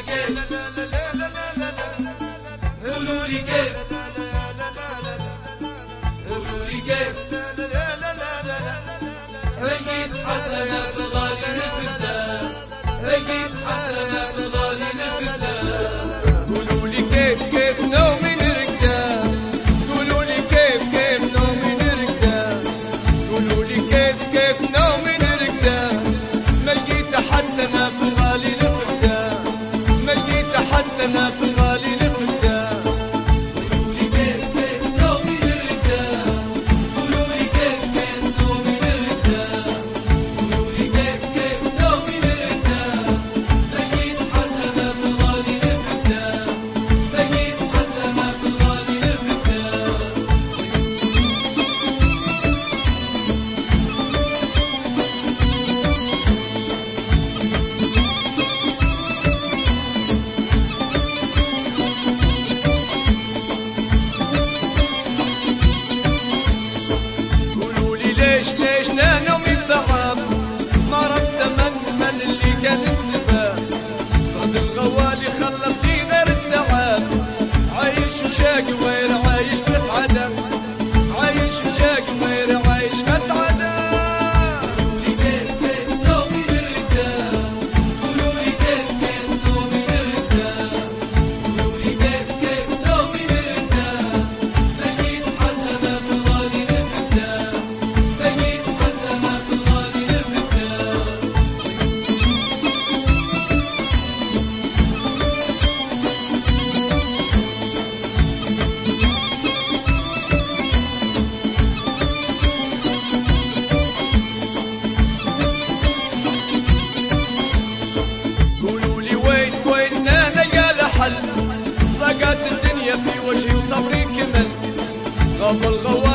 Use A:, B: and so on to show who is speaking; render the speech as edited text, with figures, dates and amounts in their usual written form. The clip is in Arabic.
A: كيف قولوا لي كيف قولوا لي كيف بقيت حتى ما في الغالي نفدا بقيت حتى ما في الغالي نفدا
B: قولوا لي كيف كيف نومي نرقده قولوا لي كيف كيف نومي نرقده قولوا لي كيف كيف نومي نرقده ما لقيت حتى ما في الغالي نفده ما لقيت حتى ما في الغالي نفده
A: قولوا لي كيف كيف نومي نرقده قولوا لي كيف كيف نومي نرقده قولوا لي كيف كيف نومي نرقده بقيت حتى ما في الغالي نفدا بقيت حتى ما في الغالي نفدا
B: قولوا لي ليش نومي صعب ما رد من اللي كان السبب بعد الغوالي خلفتني غير التعب عايش وشاقي غير عايش مسعدة عايش وشاقي غير عايش مسعدة
A: قولوا لي كيف كيف نومي نرقده قولوا لي كيف كيف نومي نرقده قولوا لي كيف كيف نومي نرقده بقيت حتى ما في الغالي نفدا بقيت حتى ما في الغالي نفدا
B: قولوا لي وين انا يا لحل ضاقت الدنيا في وجهي وصبري كمل غاب الغوالي